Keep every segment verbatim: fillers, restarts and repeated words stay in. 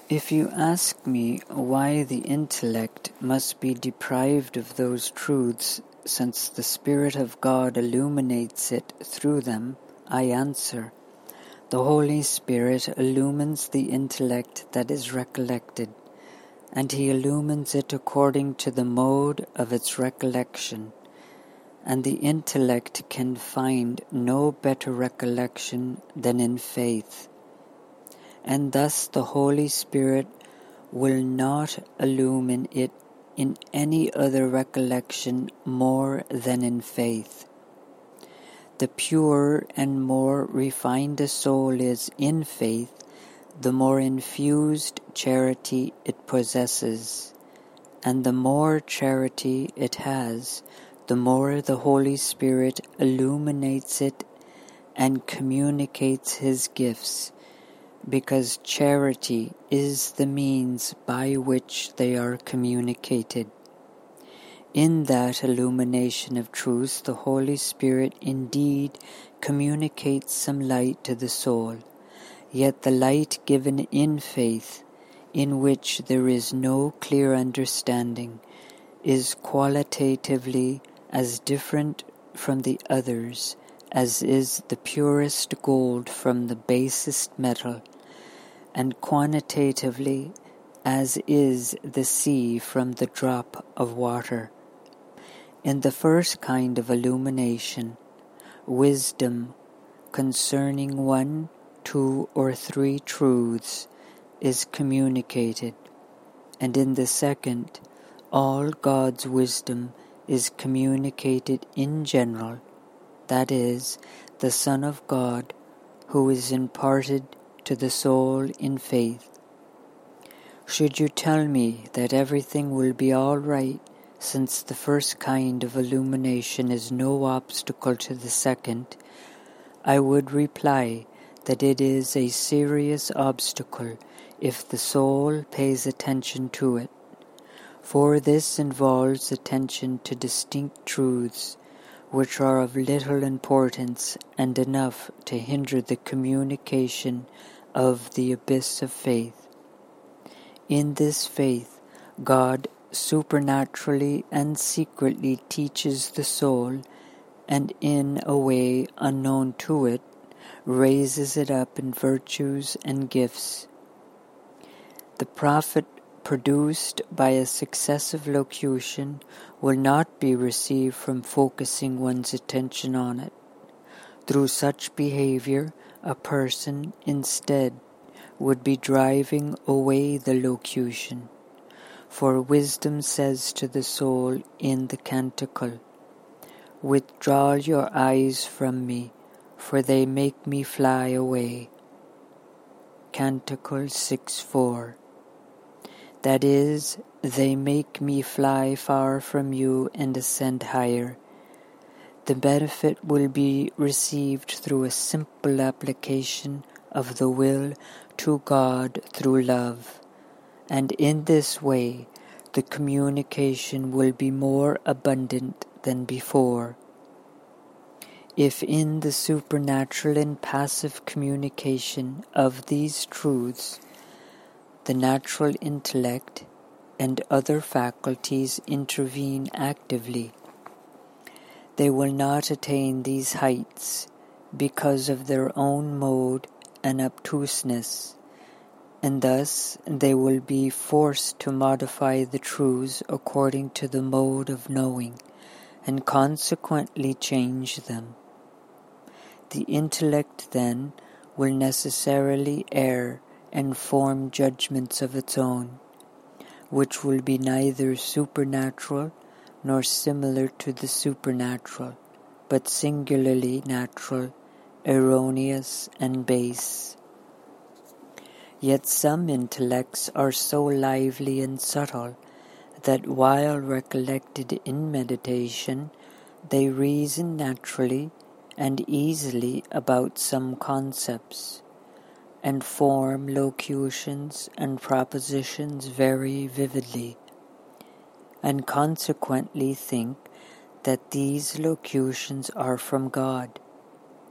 If you ask me why the intellect must be deprived of those truths since the Spirit of God illuminates it through them, I answer, the Holy Spirit illumines the intellect that is recollected, and He illumines it according to the mode of its recollection, and the intellect can find no better recollection than in faith. And thus the Holy Spirit will not illumine it in any other recollection more than in faith. The purer and more refined a soul is in faith, the more infused charity it possesses, and the more charity it has, the more the Holy Spirit illuminates it and communicates His gifts, because charity is the means by which they are communicated. In that illumination of truth, the Holy Spirit indeed communicates some light to the soul, yet the light given in faith, in which there is no clear understanding, is qualitatively as different from the others as is the purest gold from the basest metal, and quantitatively as is the sea from the drop of water. In the first kind of illumination, wisdom concerning one, two, or three truths is communicated, and in the second, all God's wisdom is communicated in general, that is, the Son of God, who is imparted to the soul in faith. Should you tell me that everything will be all right, since the first kind of illumination is no obstacle to the second, I would reply that it is a serious obstacle if the soul pays attention to it, for this involves attention to distinct truths, which are of little importance and enough to hinder the communication of the abyss of faith. In this faith, God supernaturally and secretly teaches the soul, and in a way unknown to it, raises it up in virtues and gifts. The profit produced by a successive locution will not be received from focusing one's attention on it. Through such behavior, a person, instead, would be driving away the locution. For wisdom says to the soul in the canticle, "Withdraw your eyes from me, for they make me fly away." Canticle six four. That is, they make me fly far from you and ascend higher. The benefit will be received through a simple application of the will to God through love, and in this way the communication will be more abundant than before. If in the supernatural and passive communication of these truths the natural intellect and other faculties intervene actively, they will not attain these heights because of their own mode and obtuseness, and thus they will be forced to modify the truths according to the mode of knowing, and consequently change them. The intellect then will necessarily err and form judgments of its own, which will be neither supernatural nor similar to the supernatural, but singularly natural, erroneous, and base. Yet some intellects are so lively and subtle that while recollected in meditation, they reason naturally and easily about some concepts, and form locutions and propositions very vividly, and consequently think that these locutions are from God.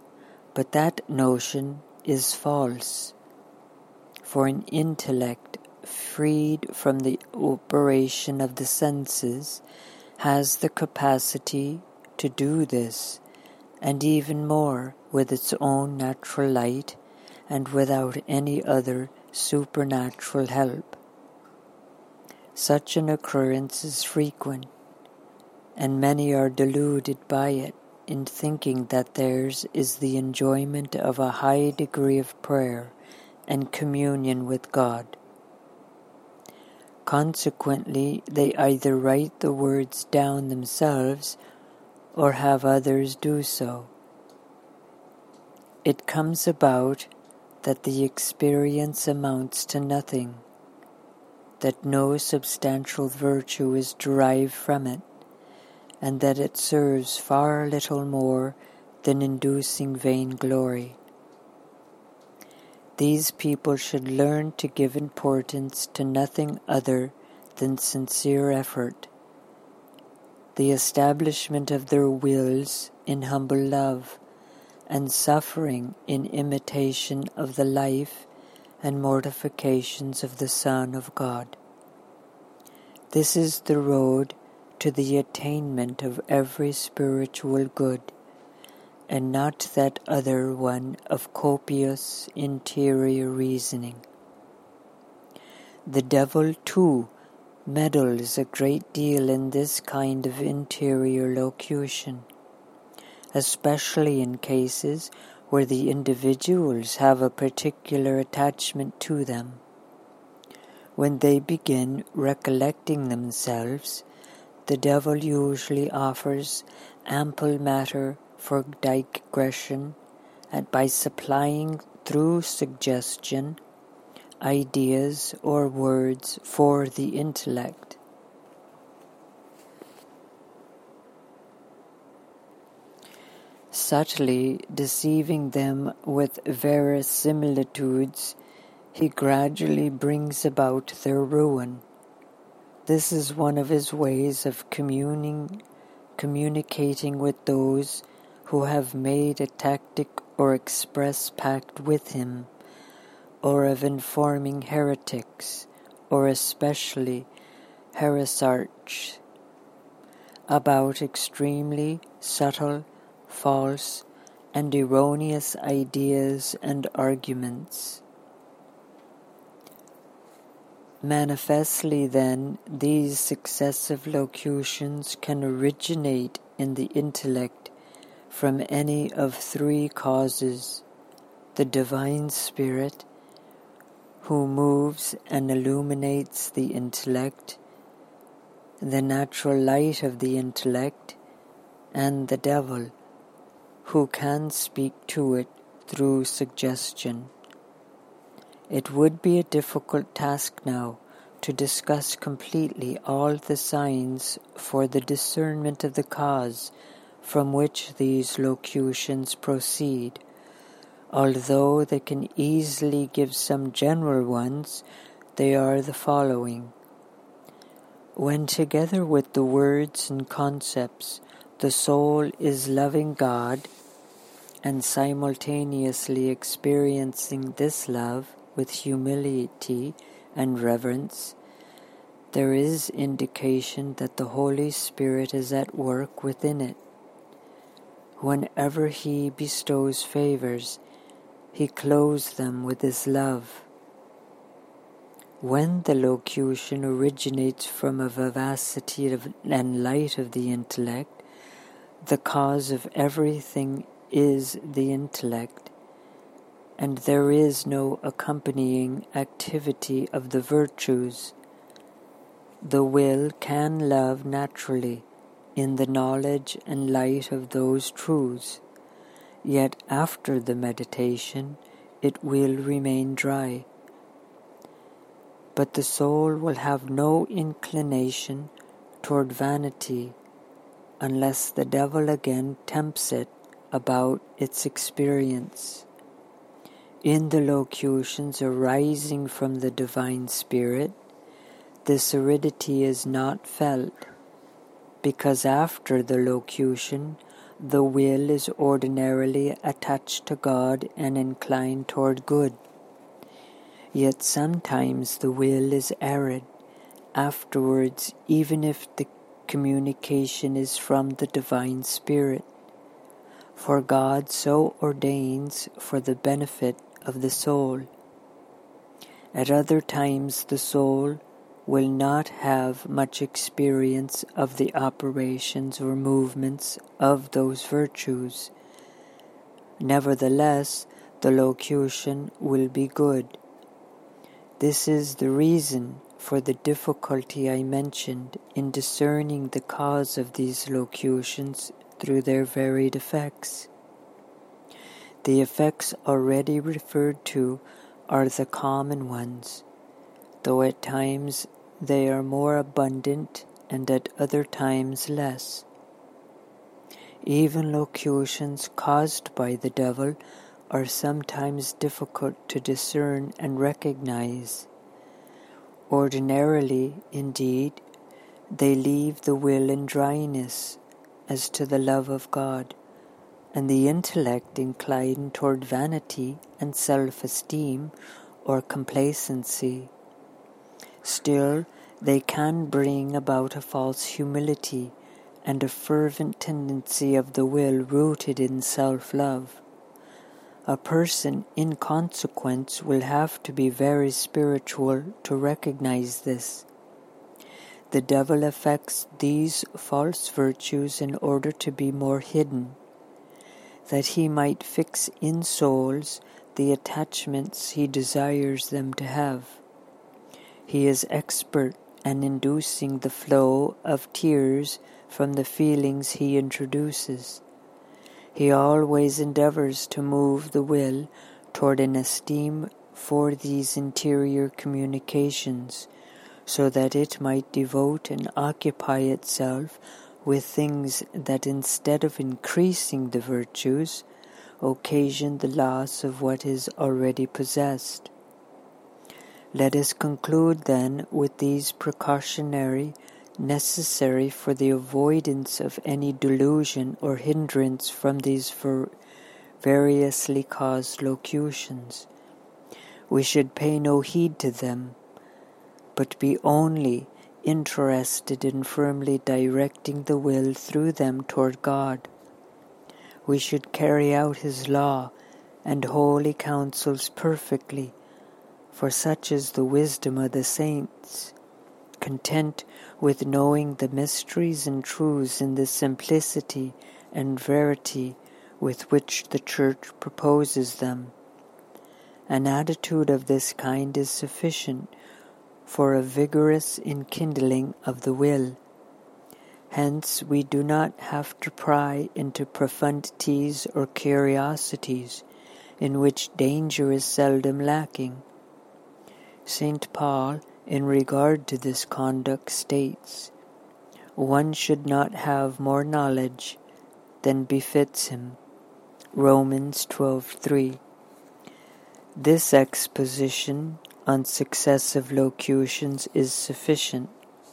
But that notion is false, for an intellect freed from the operation of the senses, has the capacity to do this, and even more with its own natural light and without any other supernatural help. Such an occurrence is frequent, and many are deluded by it in thinking that theirs is the enjoyment of a high degree of prayer and communion with God. Consequently, they either write the words down themselves or have others do so. It comes about that the experience amounts to nothing, that no substantial virtue is derived from it, and that it serves far little more than inducing vainglory. These people should learn to give importance to nothing other than sincere effort, the establishment of their wills in humble love, and suffering in imitation of the life and mortifications of the Son of God. This is the road to the attainment of every spiritual good, and not that other one of copious interior reasoning. The devil, too, meddles a great deal in this kind of interior locution, especially in cases where the individuals have a particular attachment to them. When they begin recollecting themselves, the devil usually offers ample matter for digression, and by supplying through suggestion ideas or words for the intellect. Subtly deceiving them with verisimilitudes, he gradually brings about their ruin. This is one of his ways of communing, communicating with those who have made a tacit or express pact with him, or of informing heretics, or especially heresiarchs, about extremely subtle, false, and erroneous ideas and arguments. Manifestly, then, these successive locutions can originate in the intellect from any of three causes: the Divine Spirit, who moves and illuminates the intellect, the natural light of the intellect, and the devil, who can speak to it through suggestion. It would be a difficult task now to discuss completely all the signs for the discernment of the cause from which these locutions proceed. Although they can easily give some general ones, they are the following. When together with the words and concepts the soul is loving God and simultaneously experiencing this love with humility and reverence, there is indication that the Holy Spirit is at work within it. Whenever He bestows favors, He clothes them with His love. When the locution originates from a vivacity of, and light of the intellect, the cause of everything is the intellect, and there is no accompanying activity of the virtues. The will can love naturally in the knowledge and light of those truths, yet after the meditation it will remain dry. But the soul will have no inclination toward vanity unless the devil again tempts it about its experience. In the locutions arising from the Divine Spirit, this aridity is not felt, because after the locution, the will is ordinarily attached to God and inclined toward good. Yet sometimes the will is arid afterwards, even if the communication is from the Divine Spirit, for God so ordains for the benefit of the soul. At other times the soul will not have much experience of the operations or movements of those virtues. Nevertheless, the locution will be good. This is the reason for the difficulty I mentioned in discerning the cause of these locutions through their varied effects. The effects already referred to are the common ones, though at times they are more abundant and at other times less. Even locutions caused by the devil are sometimes difficult to discern and recognize. Ordinarily, indeed, they leave the will in dryness as to the love of God, and the intellect inclined toward vanity and self-esteem or complacency. Still, they can bring about a false humility and a fervent tendency of the will rooted in self-love. A person, in consequence, will have to be very spiritual to recognize this. The devil affects these false virtues in order to be more hidden, that he might fix in souls the attachments he desires them to have. He is expert in inducing the flow of tears from the feelings he introduces. He always endeavors to move the will toward an esteem for these interior communications, so that it might devote and occupy itself with things that, instead of increasing the virtues, occasion the loss of what is already possessed. Let us conclude then with these precautionary necessary for the avoidance of any delusion or hindrance from these ver- variously caused locutions. We should pay no heed to them, but be only interested in firmly directing the will through them toward God. We should carry out His law and holy counsels perfectly, for such is the wisdom of the saints, content with knowing the mysteries and truths in the simplicity and verity with which the Church proposes them. An attitude of this kind is sufficient for a vigorous enkindling of the will. Hence we do not have to pry into profundities or curiosities, in which danger is seldom lacking. Saint Paul, in regard to this conduct, states, "One should not have more knowledge than befits him." Romans twelve three. This exposition on successive locutions is sufficient.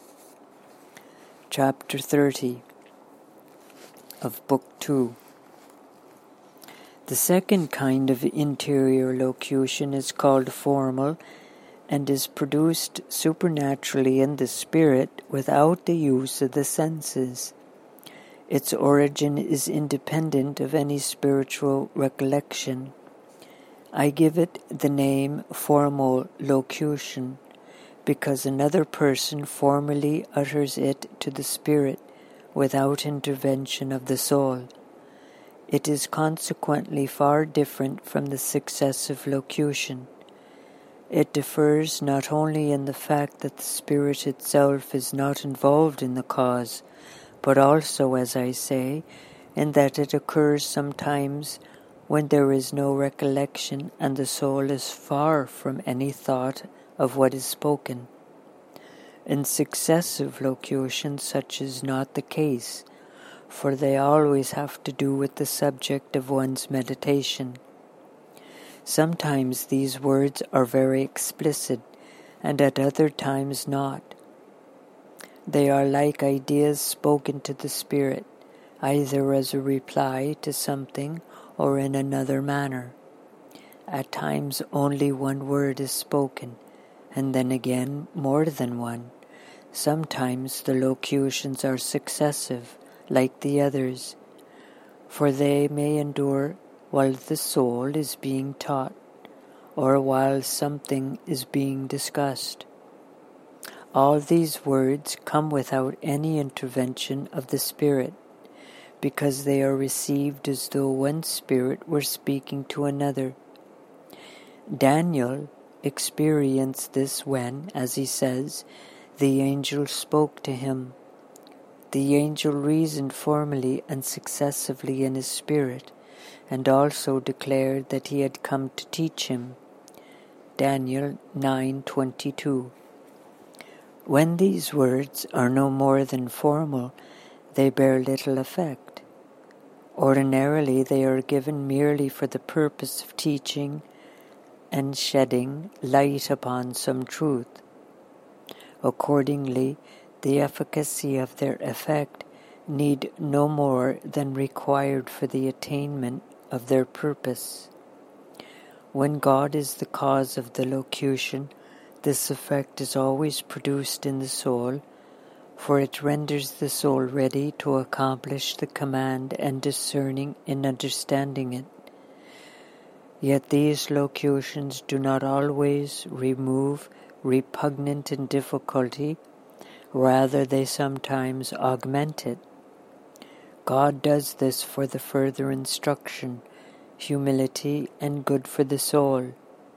Chapter thirty of Book two. The second kind of interior locution is called formal, and is produced supernaturally in the spirit without the use of the senses. Its origin is independent of any spiritual recollection. I give it the name formal locution, because another person formally utters it to the spirit without intervention of the soul. It is consequently far different from the successive locution. It differs not only in the fact that the spirit itself is not involved in the cause, but also, as I say, in that it occurs sometimes when there is no recollection and the soul is far from any thought of what is spoken. In successive locutions such is not the case, for they always have to do with the subject of one's meditation. Sometimes these words are very explicit, and at other times not. They are like ideas spoken to the spirit, either as a reply to something or in another manner. at times only one word is spoken, and then again more than one. Sometimes the locutions are successive, like the others, for they may endure while the soul is being taught, or while something is being discussed. All these words come without any intervention of the Spirit, because they are received as though one spirit were speaking to another. Daniel experienced this when, as he says, the angel spoke to him. The angel reasoned formally and successively in his spirit, and also declared that he had come to teach him. Daniel nine twenty-two. When these words are no more than formal, they bear little effect. Ordinarily they are given merely for the purpose of teaching and shedding light upon some truth. Accordingly, the efficacy of their effect need no more than required for the attainment of their purpose. When God is the cause of the locution, this effect is always produced in the soul, for it renders the soul ready to accomplish the command and discerning in understanding it. Yet these locutions do not always remove repugnant and difficulty, rather they sometimes augment it. God does this for the further instruction, humility, and good for the soul.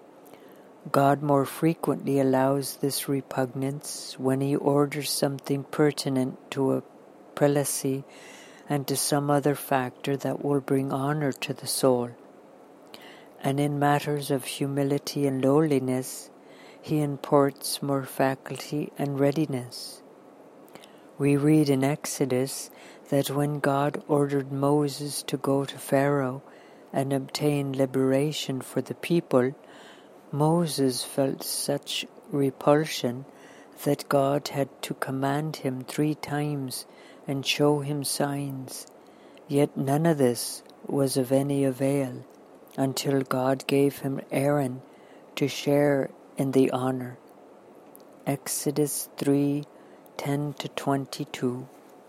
God more frequently allows this repugnance when he orders something pertinent to a prelacy and to some other factor that will bring honor to the soul. And in matters of humility and lowliness, he imparts more faculty and readiness. We read in Exodus that when God ordered Moses to go to Pharaoh and obtain liberation for the people, Moses felt such repulsion that God had to command him three times and show him signs. Yet none of this was of any avail until God gave him Aaron to share in the honor. Exodus three ten to twenty-two.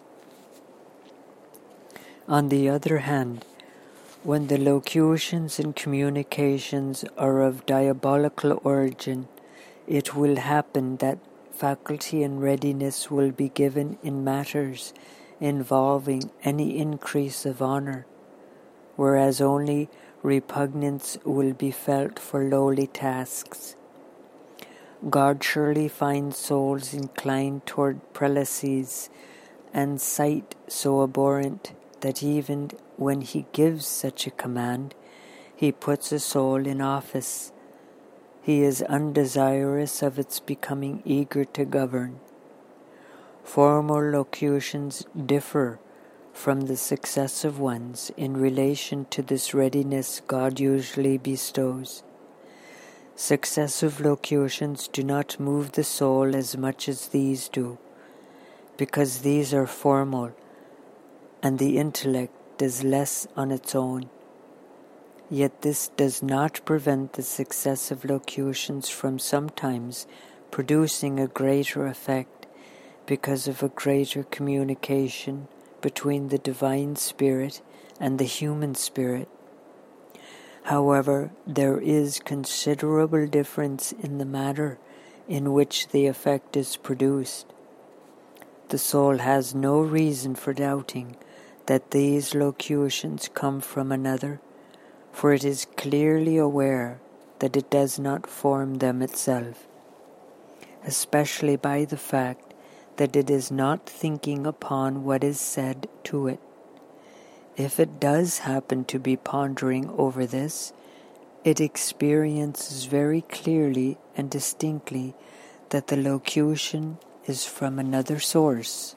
On the other hand, when the locutions and communications are of diabolical origin, it will happen that faculty and readiness will be given in matters involving any increase of honor, whereas only repugnance will be felt for lowly tasks. God surely finds souls inclined toward prelacies and sight so abhorrent that even when he gives such a command, he puts a soul in office. He is undesirous of its becoming eager to govern. Formal locutions differ from the successive ones in relation to this readiness God usually bestows. Successive locutions do not move the soul as much as these do, because these are formal, and the intellect does less on its own. Yet this does not prevent the successive locutions from sometimes producing a greater effect because of a greater communication between the divine spirit and the human spirit. However, there is considerable difference in the manner in which the effect is produced. The soul has no reason for doubting that these locutions come from another, for it is clearly aware that it does not form them itself, especially by the fact that it is not thinking upon what is said to it. If it does happen to be pondering over this, it experiences very clearly and distinctly that the locution is from another source.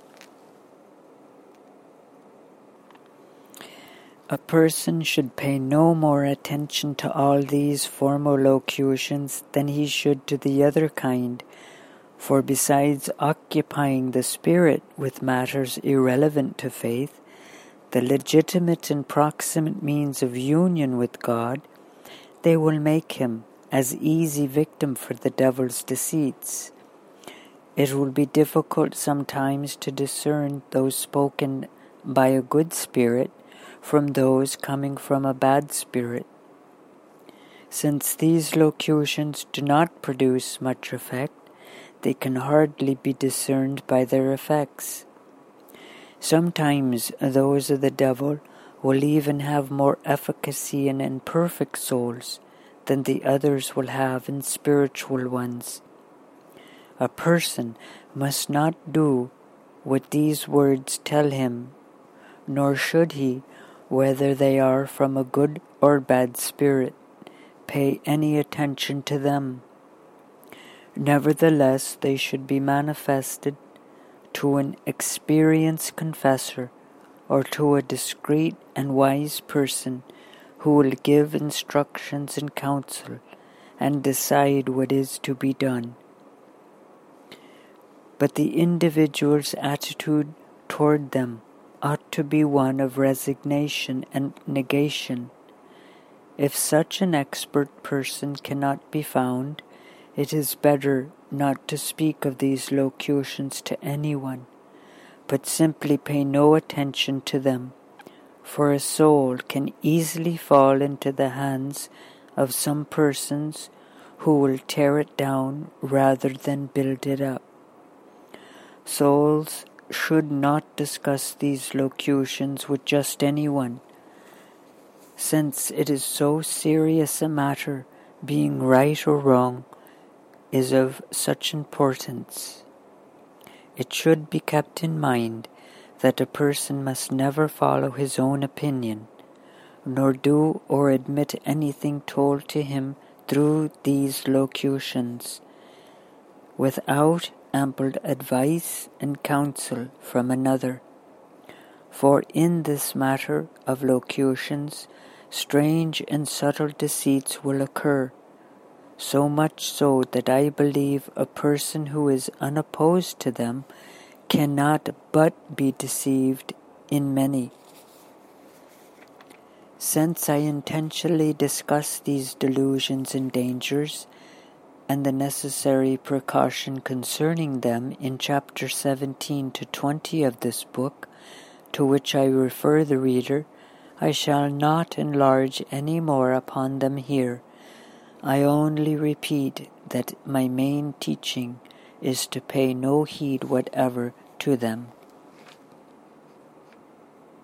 A person should pay no more attention to all these formal locutions than he should to the other kind, for besides occupying the spirit with matters irrelevant to faith, the legitimate and proximate means of union with God, they will make him as easy victim for the devil's deceits. It will be difficult sometimes to discern those spoken by a good spirit from those coming from a bad spirit. Since these locutions do not produce much effect, they can hardly be discerned by their effects. Sometimes those of the devil will even have more efficacy in imperfect souls than the others will have in spiritual ones. A person must not do what these words tell him, nor should he, whether they are from a good or bad spirit, pay any attention to them. Nevertheless, they should be manifested to an experienced confessor or to a discreet and wise person who will give instructions and counsel and decide what is to be done. But the individual's attitude toward them ought to be one of resignation and negation. If such an expert person cannot be found, it is better not to speak of these locutions to anyone, but simply pay no attention to them, for a soul can easily fall into the hands of some persons who will tear it down rather than build it up. Souls should not discuss these locutions with just anyone, since it is so serious a matter, being right or wrong is of such importance. It should be kept in mind that a person must never follow his own opinion, nor do or admit anything told to him through these locutions, without ample advice and counsel from another. For in this matter of locutions, strange and subtle deceits will occur, so much so that I believe a person who is unopposed to them cannot but be deceived in many. Since I intentionally discuss these delusions and dangers, and the necessary precaution concerning them in chapter seventeen to twenty of this book, to which I refer the reader, I shall not enlarge any more upon them here. I only repeat that my main teaching is to pay no heed whatever to them.